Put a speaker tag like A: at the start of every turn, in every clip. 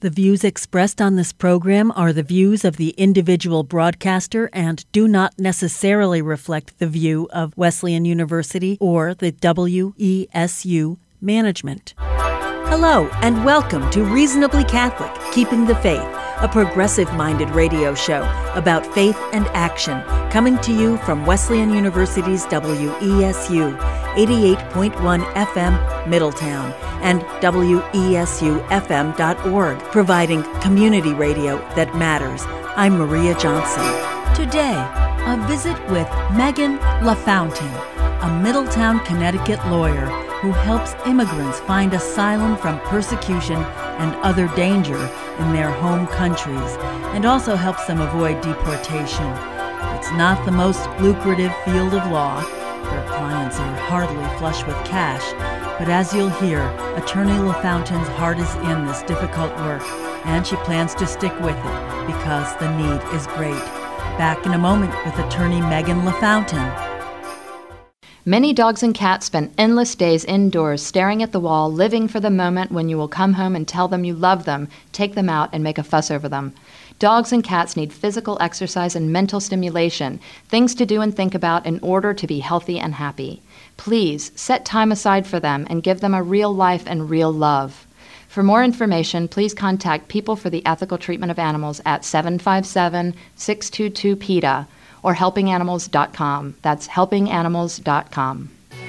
A: The views expressed on this program are the views of the individual broadcaster and do not necessarily reflect the view of Wesleyan University or the WESU management. Hello, and welcome to Reasonably Catholic, Keeping the Faith, a progressive-minded radio show about faith and action, coming to you from Wesleyan University's WESU, 88.1 FM, Middletown, and WESUFM.org, providing community radio that matters. I'm Maria Johnson. Today, a visit with Megan LaFountain, a Middletown, Connecticut lawyer who helps immigrants find asylum from persecution and other danger in their home countries, and also helps them avoid deportation. It's not the most lucrative field of law. Her clients are hardly flush with cash, but as you'll hear, Attorney LaFountain's heart is in this difficult work, and she plans to stick with it because the need is great. Back in a moment with Attorney Megan LaFountain.
B: Many dogs and cats spend endless days indoors, staring at the wall, living for the moment when you will come home and tell them you love them, take them out, and make a fuss over them. Dogs and cats need physical exercise and mental stimulation, things to do and think about in order to be healthy and happy. Please set time aside for them and give them a real life and real love. For more information, please contact People for the Ethical Treatment of Animals at 757-622-PETA or helpinganimals.com. That's helpinganimals.com.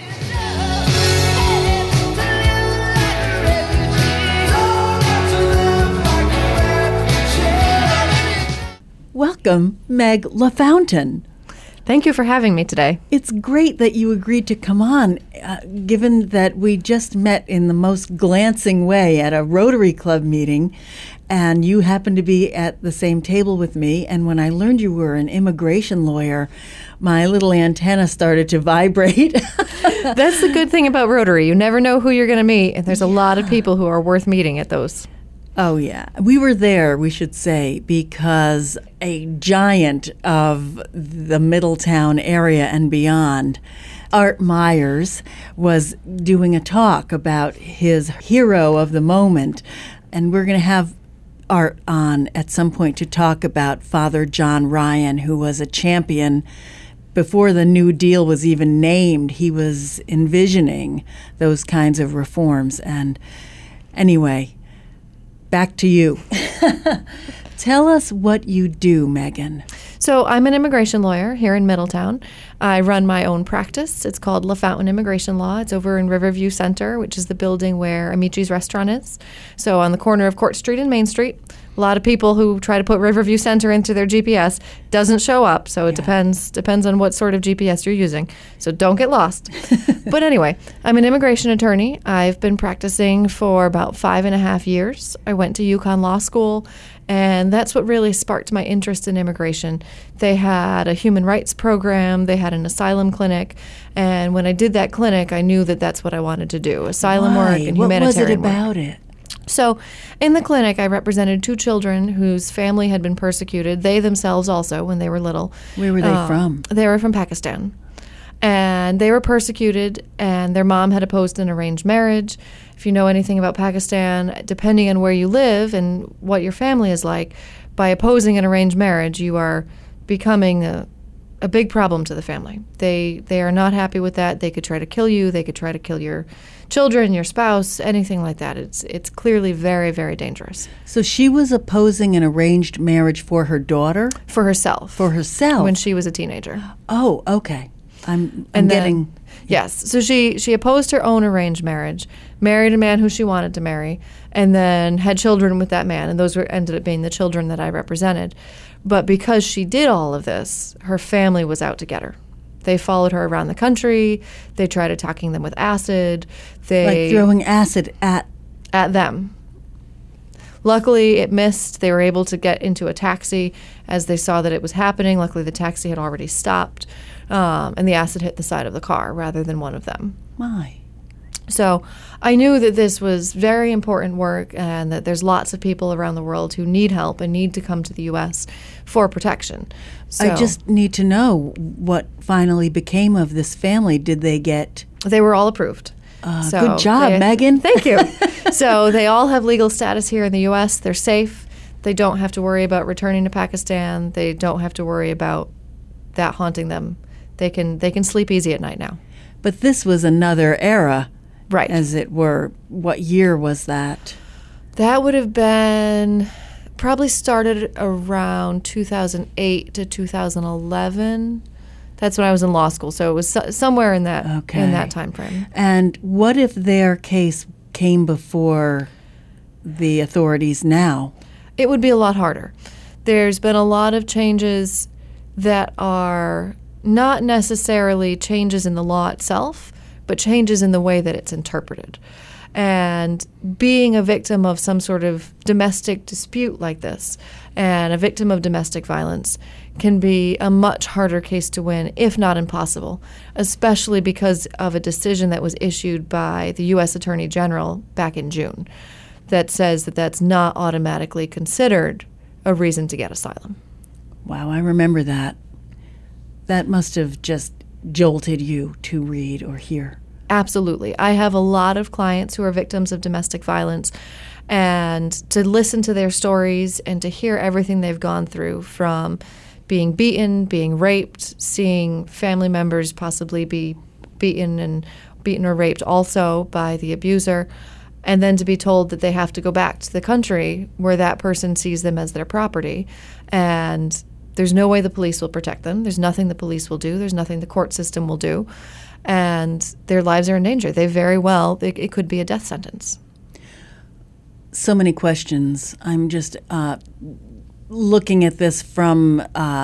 A: Welcome, Meg LaFountain.
C: Thank you for having me today.
A: It's great that you agreed to come on, given that we just met in the most glancing way at a Rotary Club meeting, and you happened to be at the same table with me. And when I learned you were an immigration lawyer, my little antenna started to vibrate.
C: That's the good thing about Rotary. You never know who you're going to meet, and there's a lot of people who are worth meeting at those.
A: Oh, yeah. We were there, we should say, because a giant of the Middletown area and beyond, Art Myers, was doing a talk about his hero of the moment. And we're going to have Art on at some point to talk about Father John Ryan, who was a champion. Before the New Deal was even named, he was envisioning those kinds of reforms. And anyway, back to you. Tell us what you do, Megan.
C: So I'm an immigration lawyer here in Middletown. I run my own practice. It's called LaFountain Immigration Law. It's over in Riverview Center, which is the building where Amici's restaurant is. So on the corner of Court Street and Main Street. A lot of people who try to put Riverview Center into their GPS doesn't show up. So it depends on what sort of GPS you're using. So don't get lost. But anyway, I'm an immigration attorney. I've been practicing for about 5.5 years. I went to UConn Law School, and that's what really sparked my interest in immigration. They had a human rights program. They had an asylum clinic. And when I did that clinic, I knew that that's what I wanted to do, asylum work and humanitarian work.
A: What was it about it?
C: So in the clinic, I represented 2 children whose family had been persecuted. They themselves also, when they were little.
A: Where were they from?
C: They were from Pakistan. And they were persecuted, and their mom had opposed an arranged marriage. If you know anything about Pakistan, depending on where you live and what your family is like, by opposing an arranged marriage, you are becoming a big problem to the family. They are not happy with that. They could try to kill you. They could try to kill your children, your spouse, anything like that. It's clearly very, very dangerous.
A: So she was opposing an arranged marriage for her daughter?
C: For herself.
A: For herself?
C: When she was a teenager.
A: Oh, okay. I'm
C: then,
A: getting...
C: Yes. So she opposed her own arranged marriage, married a man who she wanted to marry, and then had children with that man. And those ended up being the children that I represented. But because she did all of this, her family was out to get her. They followed her around the country. They tried attacking them with acid.
A: Like throwing acid at
C: them. Luckily, it missed. They were able to get into a taxi as they saw that it was happening. Luckily, the taxi had already stopped, and the acid hit the side of the car rather than one of them.
A: My.
C: So I knew that this was very important work and that there's lots of people around the world who need help and need to come to the U.S. for protection. So
A: I just need to know what finally became of this family. Did they get...
C: They were all approved.
A: Good job, Megan.
C: Thank you. So they all have legal status here in the U.S. They're safe. They don't have to worry about returning to Pakistan. They don't have to worry about that haunting them. They can sleep easy at night now.
A: But this was another era,
C: Right.
A: as it were. What year was that?
C: That would have been probably started around 2008 to 2011. That's when I was in law school, so it was somewhere in that time frame.
A: And what if their case came before the authorities now?
C: It would be a lot harder. There's been a lot of changes that are not necessarily changes in the law itself, but changes in the way that it's interpreted. And being a victim of some sort of domestic dispute like this and a victim of domestic violence can be a much harder case to win, if not impossible, especially because of a decision that was issued by the U.S. Attorney General back in June that says that that's not automatically considered a reason to get asylum.
A: Wow, I remember that. That must have just jolted you to read or hear.
C: Absolutely. I have a lot of clients who are victims of domestic violence, and to listen to their stories and to hear everything they've gone through, from being beaten, being raped, seeing family members possibly be beaten or raped also by the abuser, and then to be told that they have to go back to the country where that person sees them as their property, and there's no way the police will protect them. There's nothing the police will do. There's nothing the court system will do. And their lives are in danger. It could be a death sentence.
A: So many questions. I'm just looking at this from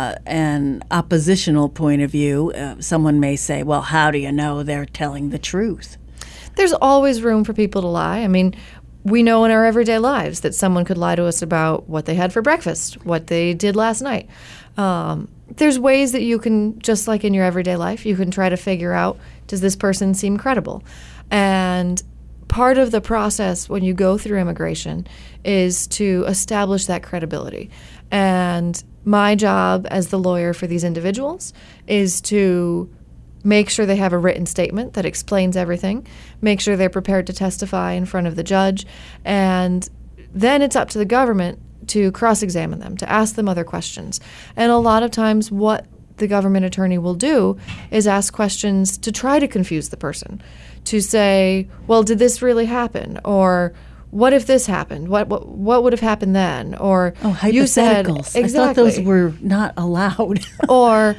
A: an oppositional point of view. Someone may say, well, how do you know they're telling the truth?
C: There's always room for people to lie. I mean, we know in our everyday lives that someone could lie to us about what they had for breakfast, what they did last night. There's ways that you can, just like in your everyday life, you can try to figure out, does this person seem credible? And part of the process when you go through immigration is to establish that credibility. And my job as the lawyer for these individuals is to make sure they have a written statement that explains everything, make sure they're prepared to testify in front of the judge, and then it's up to the government to cross-examine them, to ask them other questions. And a lot of times what the government attorney will do is ask questions to try to confuse the person, to say, well, did this really happen? Or what if this happened? What would have happened then? Or
A: hypotheticals.
C: You said, exactly.
A: I thought those were not allowed.
C: or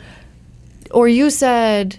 C: you said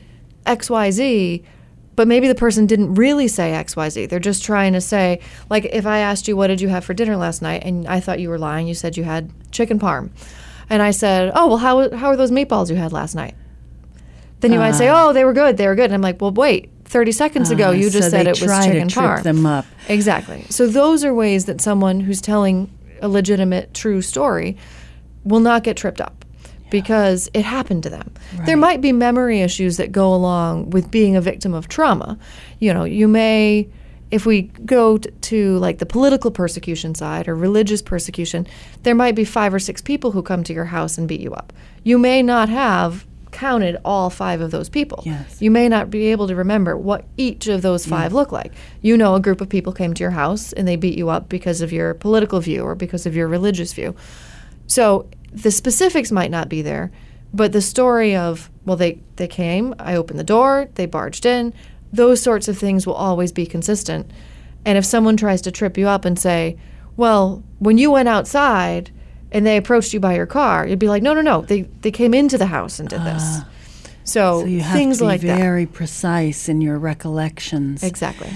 C: XYZ, but maybe the person didn't really say XYZ. They're just trying to say, like, if I asked you, what did you have for dinner last night? And I thought you were lying. You said you had chicken parm. And I said, oh, well, how are those meatballs you had last night? Then you might say, oh, they were good. And I'm like, well, wait, 30 seconds ago you just said it was chicken parm.
A: Trip them up.
C: Exactly. So those are ways that someone who's telling a legitimate, true story will not get tripped up. Because it happened to them. Right. There might be memory issues that go along with being a victim of trauma. You know, you may, if we go to like the political persecution side or religious persecution, there might be 5 or 6 people who come to your house and beat you up. You may not have counted all 5 of those people.
A: Yes.
C: You may not be able to remember what each of those 5 look like. You know, a group of people came to your house and they beat you up because of your political view or because of your religious view. So the specifics might not be there, but the story of, well, they came, I opened the door, they barged in, those sorts of things will always be consistent. And if someone tries to trip you up and say, well, when you went outside and they approached you by your car, you'd be like, no, they came into the house and did this. So
A: you have
C: things
A: to be
C: like that.
A: very precise in your recollections.
C: Exactly.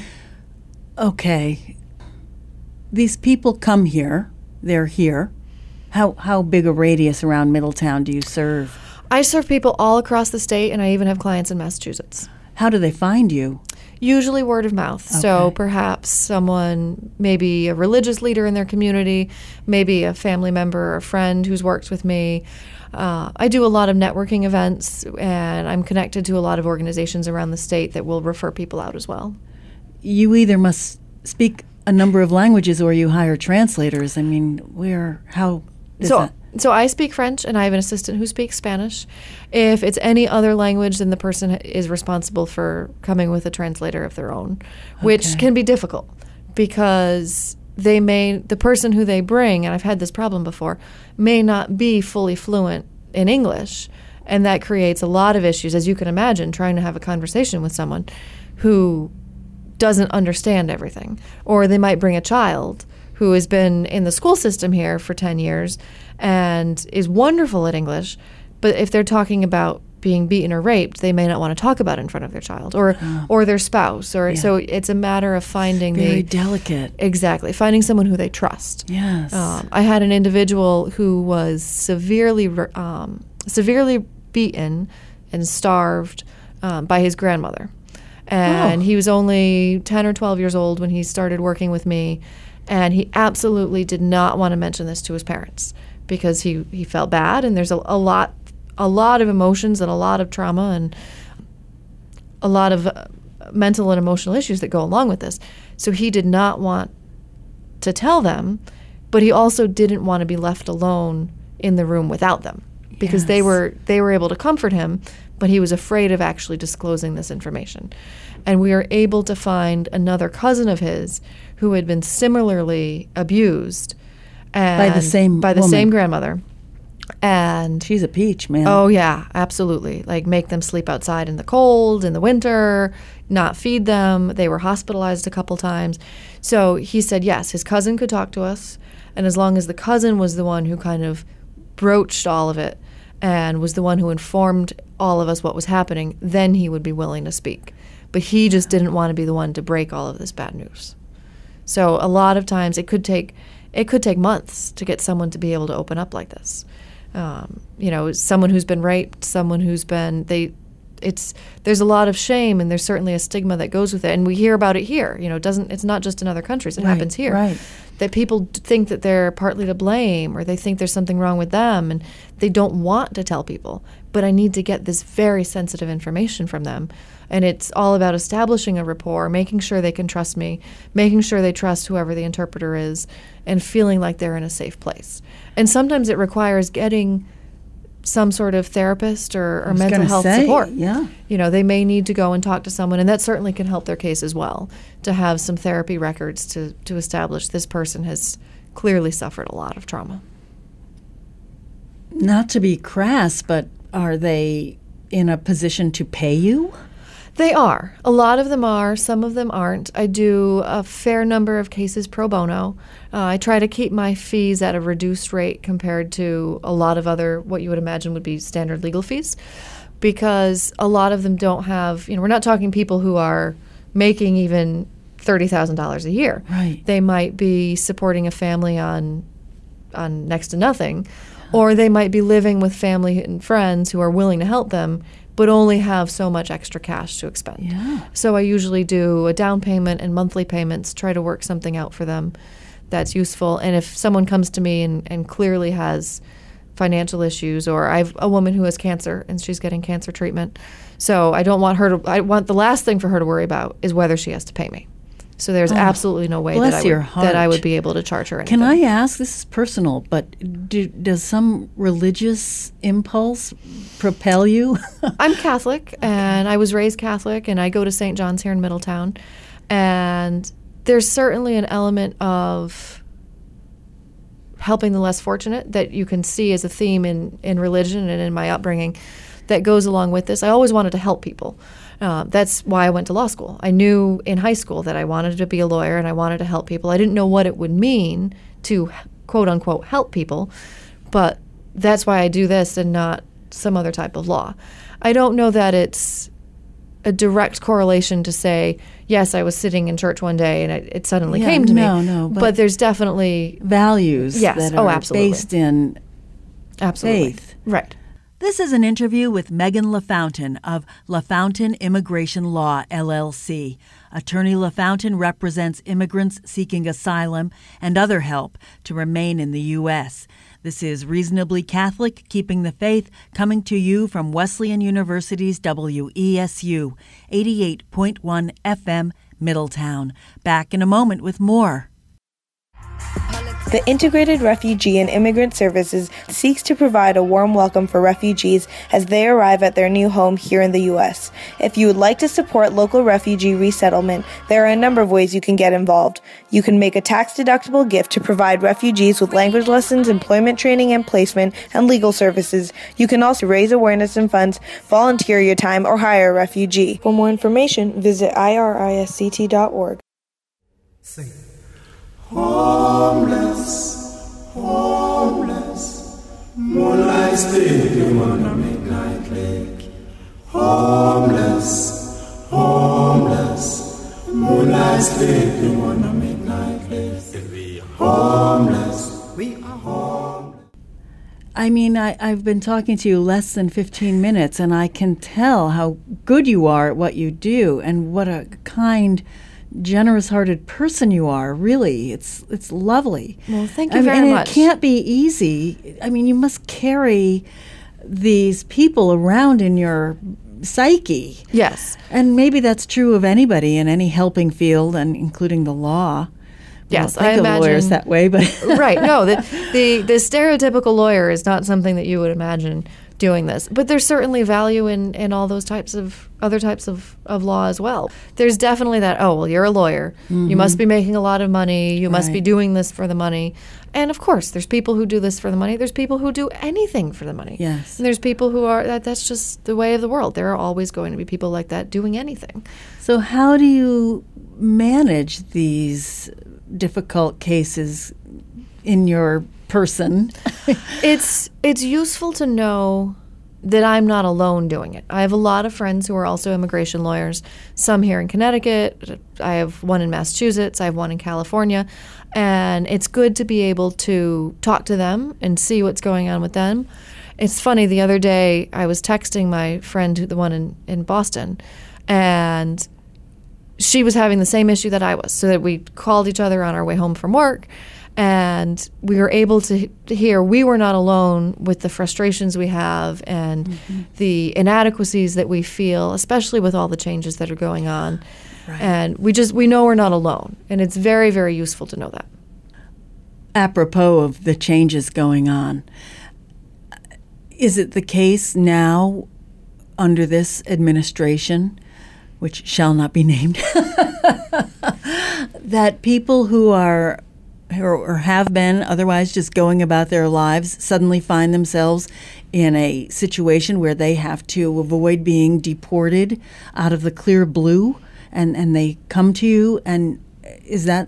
A: Okay. These people come here, they're here. How big a radius around Middletown do you serve?
C: I serve people all across the state, and I even have clients in Massachusetts.
A: How do they find you?
C: Usually word of mouth.
A: Okay.
C: So perhaps someone, maybe a religious leader in their community, maybe a family member or a friend who's worked with me. I do a lot of networking events, and I'm connected to a lot of organizations around the state that will refer people out as well.
A: You either must speak a number of languages or you hire translators. I mean, how is that?
C: So I speak French, and I have an assistant who speaks Spanish. If it's any other language, then the person is responsible for coming with a translator of their own, which can be difficult because the person who they bring, and I've had this problem before, may not be fully fluent in English. And that creates a lot of issues, as you can imagine, trying to have a conversation with someone who doesn't understand everything. Or they might bring a child who has been in the school system here for 10 years and is wonderful at English, but if they're talking about being beaten or raped, they may not want to talk about it in front of their child or their spouse. So it's a matter of finding
A: very delicate.
C: Exactly. Finding someone who they trust.
A: Yes.
C: I had an individual who was severely beaten and starved by his grandmother. And he was only 10 or 12 years old when he started working with me, and he absolutely did not want to mention this to his parents because he felt bad, and there's a lot of emotions and a lot of trauma and a lot of mental and emotional issues that go along with this. So he did not want to tell them, but he also didn't want to be left alone in the room without them because they were able to comfort him, but he was afraid of actually disclosing this information. And we were able to find another cousin of his who had been similarly abused
A: by the same
C: grandmother. And
A: she's a peach, man.
C: Oh, yeah, absolutely. Like make them sleep outside in the cold, in the winter, not feed them. They were hospitalized a couple times. So he said, yes, his cousin could talk to us. And as long as the cousin was the one who kind of broached all of it and was the one who informed all of us what was happening, then he would be willing to speak. But he just didn't want to be the one to break all of this bad news. So a lot of times it could take months to get someone to be able to open up like this. Someone who's been raped, someone who's been there's a lot of shame, and there's certainly a stigma that goes with it, and we hear about it here. It's not just in other countries; it happens here.
A: Right.
C: That people think that they're partly to blame, or they think there's something wrong with them, and they don't want to tell people. But I need to get this very sensitive information from them, and it's all about establishing a rapport, making sure they can trust me, making sure they trust whoever the interpreter is, and feeling like they're in a safe place. And sometimes it requires getting some sort of therapist or mental health support.
A: Yeah.
C: They may need to go and talk to someone, and that certainly can help their case as well, to have some therapy records to establish this person has clearly suffered a lot of trauma.
A: Not to be crass, but are they in a position to pay you?
C: They are. A lot of them are. Some of them aren't. I do a fair number of cases pro bono. I try to keep my fees at a reduced rate compared to a lot of other, what you would imagine would be standard legal fees, because a lot of them don't have, we're not talking people who are making even $30,000 a year.
A: Right.
C: They might be supporting a family on next to nothing, or they might be living with family and friends who are willing to help them, but only have so much extra cash to expend.
A: Yeah.
C: So I usually do a down payment and monthly payments, try to work something out for them that's useful. And if someone comes to me and clearly has financial issues, or I have a woman who has cancer and she's getting cancer treatment, so I want the last thing for her to worry about is whether she has to pay me. So there's absolutely no way that I would be able to charge her anything.
A: Can I ask, this is personal, but does some religious impulse propel you?
C: I'm Catholic, and I was raised Catholic, and I go to St. John's here in Middletown. And there's certainly an element of helping the less fortunate that you can see as a theme in religion and in my upbringing that goes along with this. I always wanted to help people. That's why I went to law school. I knew in high school that I wanted to be a lawyer and I wanted to help people. I didn't know what it would mean to, quote unquote, help people, but that's why I do this and not some other type of law. I don't know that it's a direct correlation to say, yes, I was sitting in church one day and it suddenly came to me.
A: No,
C: but there's definitely
A: values that are
C: absolutely.
A: Based in faith.
C: Right.
A: This is an interview with Megan LaFountain of LaFountain Immigration Law, LLC. Attorney LaFountain represents immigrants seeking asylum and other help to remain in the U.S. This is Reasonably Catholic, Keeping the Faith, coming to you from Wesleyan University's WESU, 88.1 FM, Middletown. Back in a moment with more.
D: The Integrated Refugee and Immigrant Services seeks to provide a warm welcome for refugees as they arrive at their new home here in the U.S. If you would like to support local refugee resettlement, there are a number of ways you can get involved. You can make a tax-deductible gift to provide refugees with language lessons, employment training and placement, and legal services. You can also raise awareness and funds, volunteer your time, or hire a refugee. For more information, visit irisct.org.
E: Sing. Homeless, homeless, moonlight stadium on a midnight lake. Homeless, homeless, moonlight stadium on a midnight lake. We are homeless, we are homeless.
A: I mean, I've been talking to you less than 15 minutes, and I can tell how good you are at what you do and what a kind, generous-hearted person you are. Really, it's lovely.
C: Well, thank you very much.
A: It can't be easy. I mean, you must carry these people around in your psyche.
C: Yes.
A: And maybe that's true of anybody in any helping field, and including the law.
C: Yes,
A: I imagine lawyers that way, but
C: right. No, the stereotypical lawyer is not something that you would imagine doing this. But there's certainly value in all those other types of law as well. There's definitely that, oh, well, you're a lawyer. Mm-hmm. You must be making a lot of money. You must be doing this for the money. And of course, there's people who do this for the money. There's people who do anything for the money.
A: Yes.
C: And there's people who are, that's just the way of the world. There are always going to be people like that doing anything.
A: So how do you manage these difficult cases in your person?
C: It's useful to know that I'm not alone doing it. I have a lot of friends who are also immigration lawyers, some here in Connecticut. I have one in Massachusetts. I have one in California. And it's good to be able to talk to them and see what's going on with them. It's funny, the other day I was texting my friend, the one in Boston, and she was having the same issue that I was, so that we called each other on our way home from work. And we were able to hear we were not alone with the frustrations we have and the inadequacies that we feel, especially with all the changes that are going on. Right. And we know we're not alone. And it's very, very useful to know that.
A: Apropos of the changes going on, is it the case now under this administration, which shall not be named, that people who are or have been otherwise just going about their lives suddenly find themselves in a situation where they have to avoid being deported out of the clear blue, and they come to you? And is that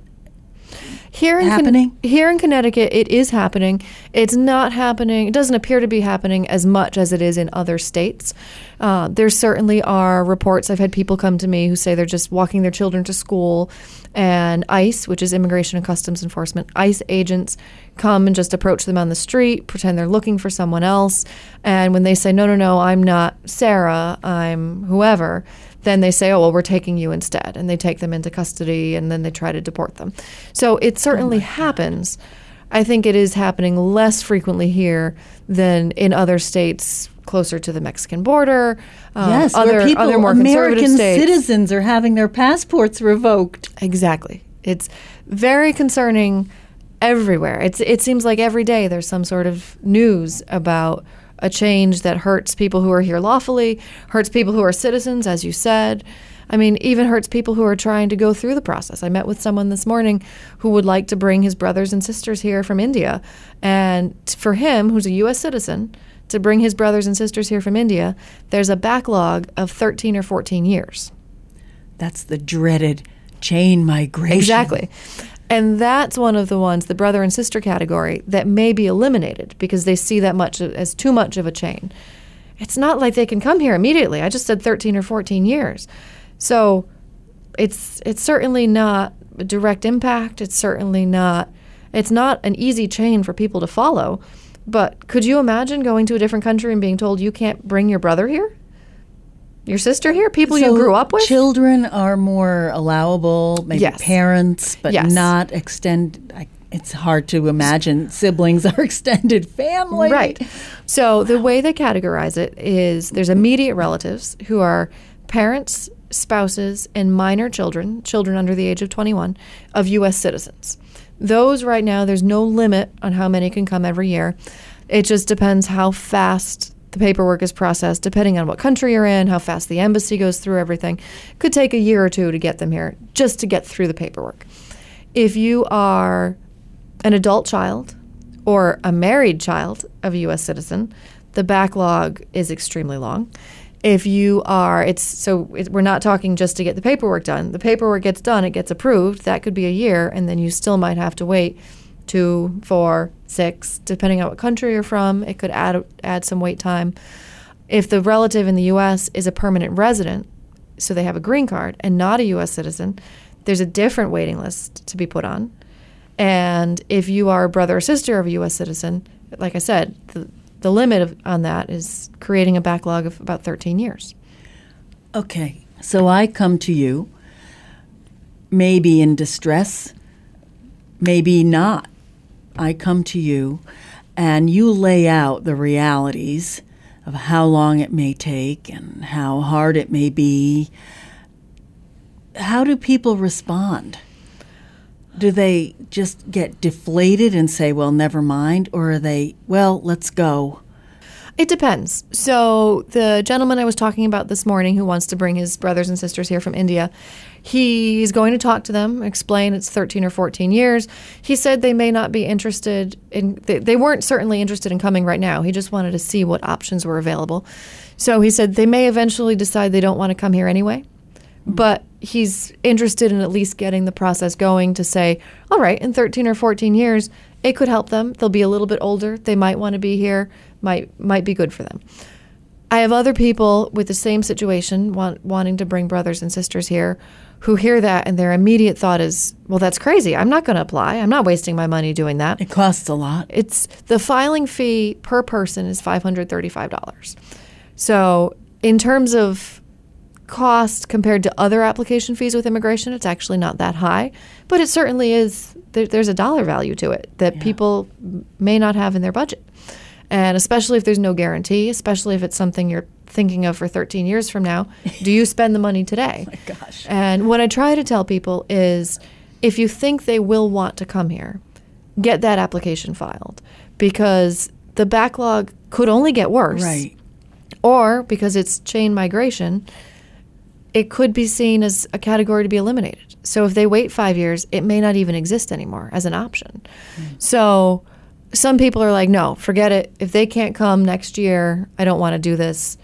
A: happening?
C: Here in Connecticut, it is happening. It's not happening. It doesn't appear to be happening as much as it is in other states. There certainly are reports. I've had people come to me who say they're just walking their children to school, and ICE, which is Immigration and Customs Enforcement, ICE agents come and just approach them on the street, pretend they're looking for someone else. And when they say, no, I'm not Sarah, I'm whoever, then they say, oh, well, we're taking you instead. And they take them into custody, and then they try to deport them. So it certainly happens. I think it is happening less frequently here than in other states closer to the Mexican border.
A: Yes,
C: other more
A: American
C: conservative states.
A: Citizens are having their passports revoked.
C: Exactly. It's very concerning everywhere. It seems like every day there's some sort of news about a change that hurts people who are here lawfully, hurts people who are citizens, as you said. I mean, even hurts people who are trying to go through the process. I met with someone this morning who would like to bring his brothers and sisters here from India. And for him, who's a U.S. citizen, to bring his brothers and sisters here from India, there's a backlog of 13 or 14 years.
A: That's the dreaded chain migration.
C: Exactly. And that's one of the ones, the brother and sister category, that may be eliminated because they see that much as too much of a chain. It's not like they can come here immediately. I just said 13 or 14 years. So it's certainly not a direct impact. It's not an easy chain for people to follow. But could you imagine going to a different country and being told you can't bring your brother here? Your sister here? People you grew up with?
A: Children are more allowable, maybe parents, but not extended. It's hard to imagine siblings are extended family.
C: Right. So the way they categorize it is there's immediate relatives who are parents, spouses, and minor children under the age of 21, of U.S. citizens. Those right now, there's no limit on how many can come every year. It just depends how fast the paperwork is processed, depending on what country you're in, how fast the embassy goes through everything. It could take a year or two to get them here, just to get through the paperwork. If you are an adult child or a married child of a U.S. citizen, the backlog is extremely long. If you are, we're not talking just to get the paperwork done. The paperwork gets done, it gets approved. That could be a year, and then you still might have to wait 2, 4, 6, depending on what country you're from. It could add some wait time. If the relative in the U.S. is a permanent resident, so they have a green card and not a U.S. citizen, there's a different waiting list to be put on. And if you are a brother or sister of a U.S. citizen, like I said, the limit on that is creating a backlog of about 13 years.
F: Okay, so I come to you, maybe in distress, maybe not. I come to you, and you lay out the realities of how long it may take and how hard it may be. How do people respond? Do they just get deflated and say, well, never mind? Or are they, well, let's go?
C: It depends. So the gentleman I was talking about this morning who wants to bring his brothers and sisters here from India, he's going to talk to them, explain it's 13 or 14 years. He said they may not be interested in, they weren't certainly interested in coming right now. He just wanted to see what options were available. So he said they may eventually decide they don't want to come here anyway. But he's interested in at least getting the process going to say, all right, in 13 or 14 years, it could help them. They'll be a little bit older. They might want to be here, might be good for them. I have other people with the same situation wanting to bring brothers and sisters here who hear that and their immediate thought is, well, that's crazy. I'm not going to apply. I'm not wasting my money doing that.
F: It costs a lot.
C: It's the filing fee per person is $535. So in terms of cost compared to other application fees with immigration, it's actually not that high, but it certainly is. There's a dollar value to it that people may not have in their budget. And especially if there's no guarantee, especially if it's something you're thinking of for 13 years from now, do you spend the money today?
F: Oh my gosh.
C: And what I try to tell people is if you think they will want to come here, get that application filed because the backlog could only get worse.
F: Right.
C: Or because it's chain migration, it could be seen as a category to be eliminated. So if they wait 5 years, it may not even exist anymore as an option. So some people are like, no, forget it. If they can't come next year, I don't want to do this.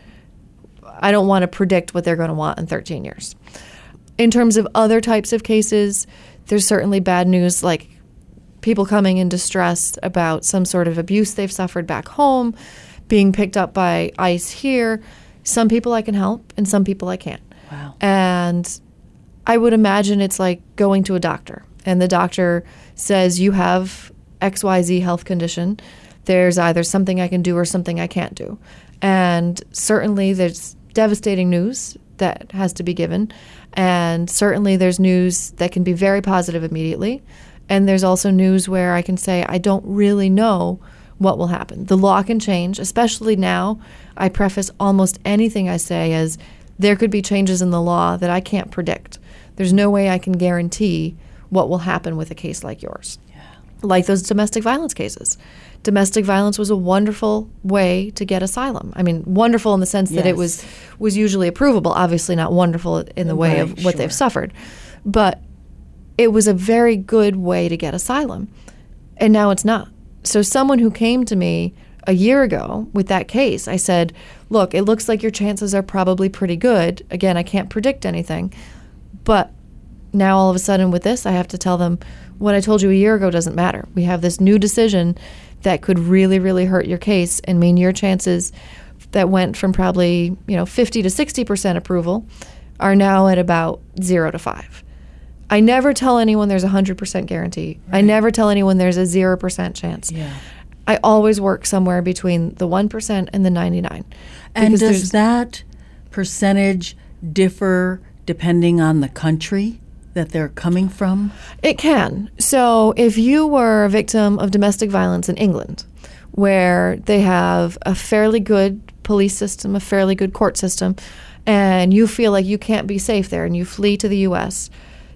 C: I don't want to predict what they're going to want in 13 years. In terms of other types of cases, there's certainly bad news, like people coming in distress about some sort of abuse they've suffered back home, being picked up by ICE here. Some people I can help, and some people I can't.
F: Wow.
C: And I would imagine it's like going to a doctor, and the doctor says you have XYZ health condition. There's either something I can do or something I can't do. And certainly there's devastating news that has to be given. And certainly there's news that can be very positive immediately. And there's also news where I can say, I don't really know what will happen. The law can change, especially now. I preface almost anything I say as there could be changes in the law that I can't predict. There's no way I can guarantee what will happen with a case like yours. Like those domestic violence cases. Domestic violence was a wonderful way to get asylum. I mean, wonderful in the sense that it was usually approvable, obviously not wonderful in the way of what they've suffered. But it was a very good way to get asylum. And now it's not. So someone who came to me a year ago with that case, I said, look, it looks like your chances are probably pretty good. Again, I can't predict anything. But now all of a sudden with this, I have to tell them, what I told you a year ago doesn't matter. We have this new decision that could really, really hurt your case and mean your chances that went from probably 50 to 60% approval are now at about 0 to 5. I never tell anyone there's a 100% guarantee. Right. I never tell anyone there's a 0% chance.
F: Yeah.
C: I always work somewhere between the 1% and the 99%.
F: And does that percentage differ depending on the country that they're coming from?
C: It can. So if you were a victim of domestic violence in England, where they have a fairly good police system, a fairly good court system, and you feel like you can't be safe there and you flee to the U.S.,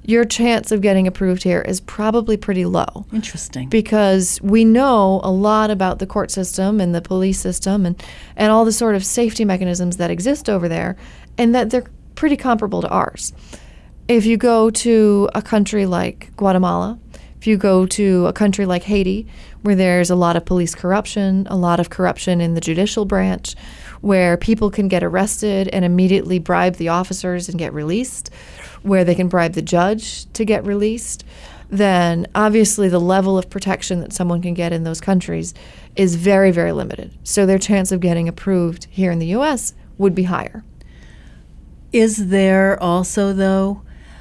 C: your chance of getting approved here is probably pretty low.
F: Interesting.
C: Because we know a lot about the court system and the police system and all the sort of safety mechanisms that exist over there, and that they're pretty comparable to ours. If you go to a country like Guatemala, if you go to a country like Haiti, where there's a lot of police corruption, a lot of corruption in the judicial branch, where people can get arrested and immediately bribe the officers and get released, where they can bribe the judge to get released, then obviously the level of protection that someone can get in those countries is very, very limited. So their chance of getting approved here in the U.S. would be higher.
F: Is there also, though,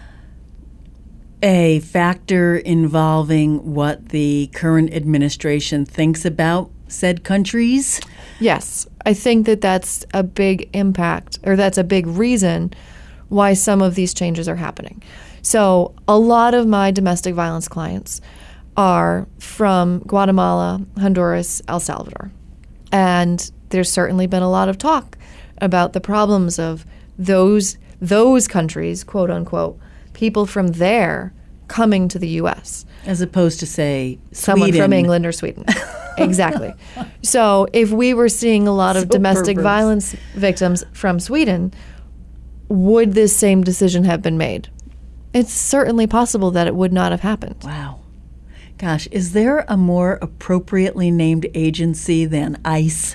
F: a factor involving what the current administration thinks about said countries?
C: Yes. I think that that's a big impact, or that's a big reason why some of these changes are happening. So a lot of my domestic violence clients are from Guatemala, Honduras, El Salvador. And there's certainly been a lot of talk about the problems of those countries, quote unquote, people from there coming to the U.S.
F: As opposed to, say,
C: someone
F: Sweden.
C: from England or Sweden. Exactly. So if we were seeing a lot of domestic violence victims from Sweden, would this same decision have been made? It's certainly possible that it would not have happened.
F: Wow. Gosh, is there a more appropriately named agency than ICE?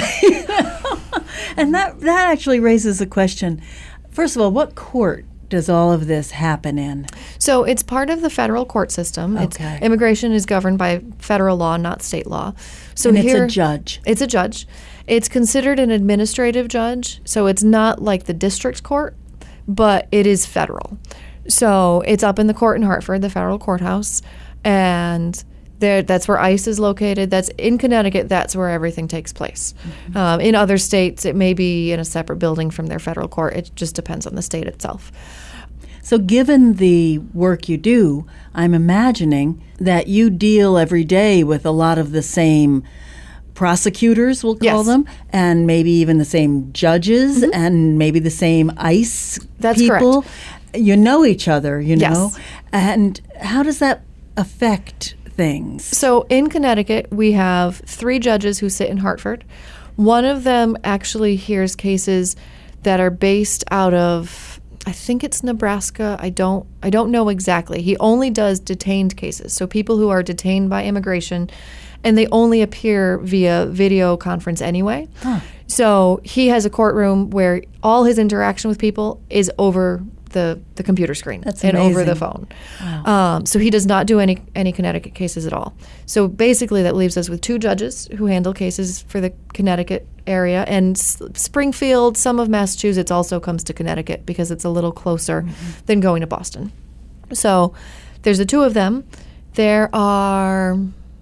F: And that actually raises a question. First of all, what court does all of this happen in?
C: So it's part of the federal court system.
F: Okay.
C: Immigration is governed by federal law, not state law. So
F: and
C: here,
F: it's a judge.
C: It's a judge. It's considered an administrative judge, so it's not like the district court, but it is federal. So it's up in the court in Hartford, the federal courthouse, and that's where ICE is located. That's in Connecticut. That's where everything takes place. Mm-hmm. In other states, it may be in a separate building from their federal court. It just depends on the state itself.
F: So given the work you do, I'm imagining that you deal every day with a lot of the same prosecutors, we'll call
C: Yes.
F: them, and maybe even the same judges,
C: Mm-hmm.
F: and maybe the same ICE
C: That's
F: people.
C: correct.
F: You know each other, you know?
C: Yes.
F: And how does that affect things?
C: So in Connecticut, we have 3 judges who sit in Hartford. One of them actually hears cases that are based out of, I think it's Nebraska. I don't know exactly. He only does detained cases, so people who are detained by immigration, and they only appear via video conference anyway.
F: Huh.
C: So he has a courtroom where all his interaction with people is over the computer screen.
F: That's
C: and over the
F: amazing.
C: phone.
F: Wow.
C: So he does not do any Connecticut cases at all. So basically that leaves us with 2 judges who handle cases for the Connecticut area, and Springfield, some of Massachusetts also comes to Connecticut because it's a little closer than going to Boston. So there's the 2 of them. There are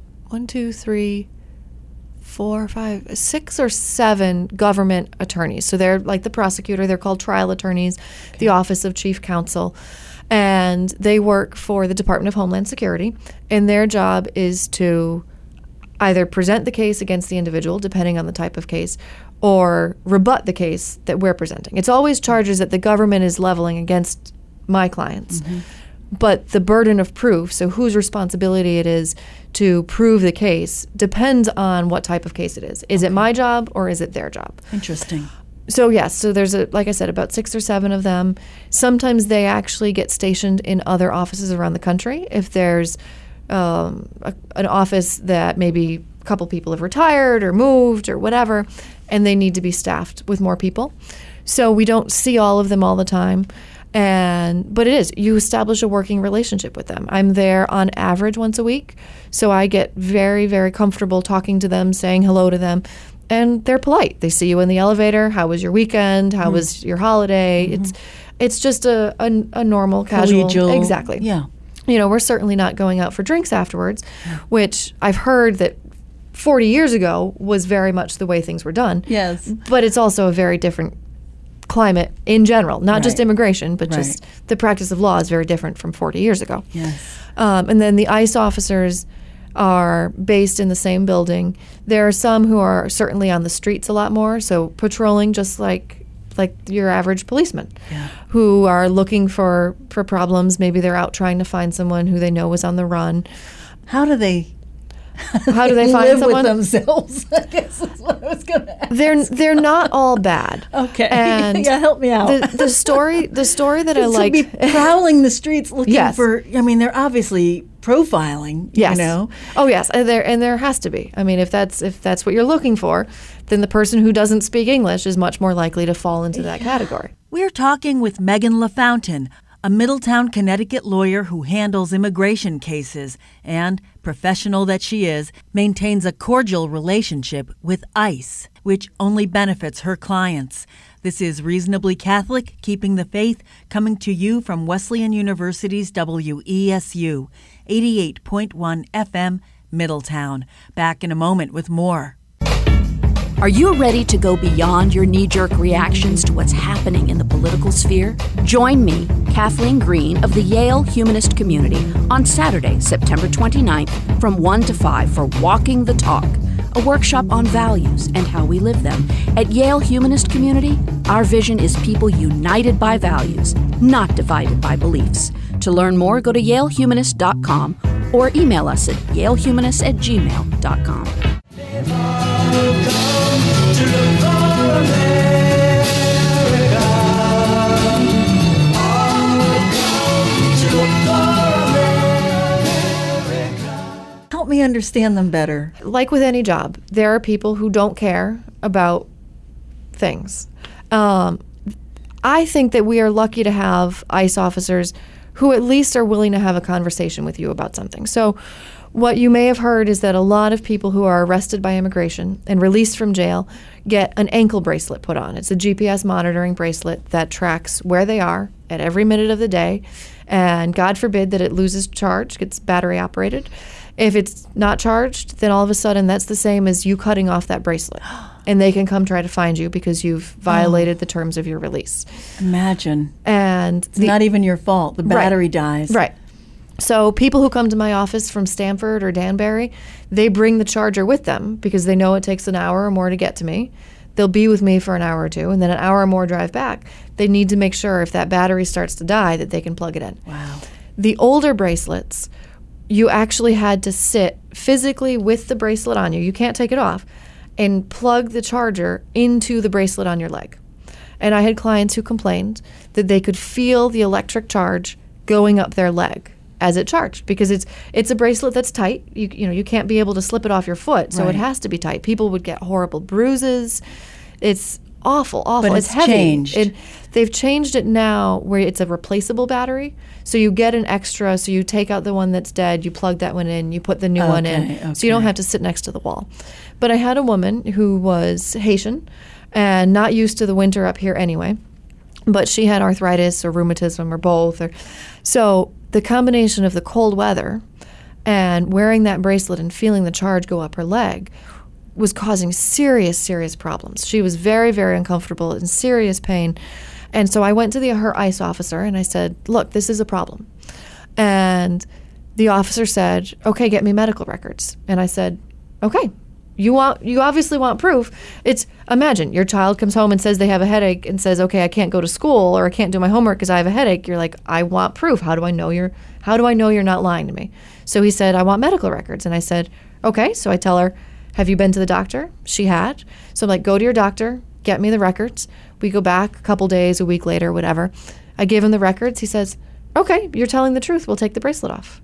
C: 6 or 7 government attorneys. So they're like the prosecutor. They're called trial attorneys, the Office of Chief Counsel. And they work for the Department of Homeland Security. And their job is to either present the case against the individual, depending on the type of case, or rebut the case that we're presenting. It's always charges that the government is leveling against my clients. Mm-hmm. But the burden of proof, so whose responsibility it is to prove the case, depends on what type of case it is. Is it my job or is it their job?
F: Interesting.
C: So yes, so there's, like I said, about 6 or 7 of them. Sometimes they actually get stationed in other offices around the country. If there's an office that maybe a couple people have retired or moved or whatever, and they need to be staffed with more people. So we don't see all of them all the time. But it is, you establish a working relationship with them. I'm there on average once a week, so I get very, very comfortable talking to them, saying hello to them, and they're polite. They see you in the elevator. How was your weekend? How was your holiday? Mm-hmm. It's just a normal, casual.
F: Collegial.
C: Exactly.
F: Yeah.
C: You know, we're certainly not going out for drinks afterwards, which I've heard that 40 years ago was very much the way things were done.
F: Yes.
C: But it's also a very different climate in general, not just immigration, but just the practice of law is very different from 40 years ago.
F: Yes.
C: And then the ICE officers are based in the same building. There are some who are certainly on the streets a lot more, so patrolling just like like your average policeman
F: Yeah.
C: who are looking for problems. Maybe they're out trying to find someone who they know is on the run.
F: How do they
C: How do they find
F: live
C: someone?
F: with themselves? I guess that's what I was going to ask.
C: They're not all bad.
F: Okay.
C: And
F: yeah, help me out.
C: the story that I
F: So
C: like.
F: be prowling the streets looking
C: Yes.
F: for. I mean, they're obviously profiling.
C: Yes.
F: You know.
C: Oh yes, and there has to be. I mean, if that's what you're looking for, then the person who doesn't speak English is much more likely to fall into that category.
A: We're talking with Megan LaFountain, a Middletown, Connecticut lawyer who handles immigration cases and, professional that she is, maintains a cordial relationship with ICE, which only benefits her clients. This is Reasonably Catholic, Keeping the Faith, coming to you from Wesleyan University's WESU, 88.1 FM, Middletown. Back in a moment with more.
G: Are you ready to go beyond your knee-jerk reactions to what's happening in the political sphere? Join me, Kathleen Green of the Yale Humanist Community, on Saturday, September 29th from 1 to 5 for Walking the Talk, a workshop on values and how we live them. At Yale Humanist Community, our vision is people united by values, not divided by beliefs. To learn more, go to yalehumanist.com or email us at yalehumanist@gmail.com.
F: Help me understand them better.
C: Like with any job, there are people who don't care about things. I think that we are lucky to have ICE officers who at least are willing to have a conversation with you about something. So what you may have heard is that a lot of people who are arrested by immigration and released from jail get an ankle bracelet put on. It's a GPS monitoring bracelet that tracks where they are at every minute of the day, and God forbid that it loses charge, gets battery operated. If it's not charged, then all of a sudden that's the same as you cutting off that bracelet. And they can come try to find you because you've violated the terms of your release.
F: Imagine.
C: And
F: It's not even your fault. The battery dies.
C: Right. So people who come to my office from Stamford or Danbury, they bring the charger with them because they know it takes an hour or more to get to me. They'll be with me for an hour or two, and then an hour or more drive back. They need to make sure if that battery starts to die that they can plug it in.
F: Wow.
C: The older bracelets, you actually had to sit physically with the bracelet on you. You can't take it off. And plug the charger into the bracelet on your leg. And I had clients who complained that they could feel the electric charge going up their leg as it charged because it's a bracelet that's tight. You can't be able to slip it off your foot, so
F: Right.
C: it has to be tight. People would get horrible bruises. It's awful.
F: But
C: it's
F: it's
C: heavy.
F: changed.
C: They've changed it now where it's a replaceable battery. So you get an extra, so you take out the one that's dead, you plug that one in, you put the new one in. So you don't have to sit next to the wall. But I had a woman who was Haitian and not used to the winter up here anyway. But she had arthritis or rheumatism or both. So the combination of the cold weather and wearing that bracelet and feeling the charge go up her leg was causing serious, serious problems. She was very, very uncomfortable, in serious pain. And so I went to her ICE officer and I said, look, this is a problem. And the officer said, okay, get me medical records. And I said, okay, you obviously want proof. Imagine your child comes home and says they have a headache and says, okay, I can't go to school or I can't do my homework because I have a headache. You're like, I want proof. How do I know you're not lying to me? So he said, I want medical records. And I said, okay. So I tell her, have you been to the doctor? She had. So I'm like, go to your doctor, get me the records. We go back a couple days, a week later, whatever. I give him the records. He says, okay, you're telling the truth. We'll take the bracelet off.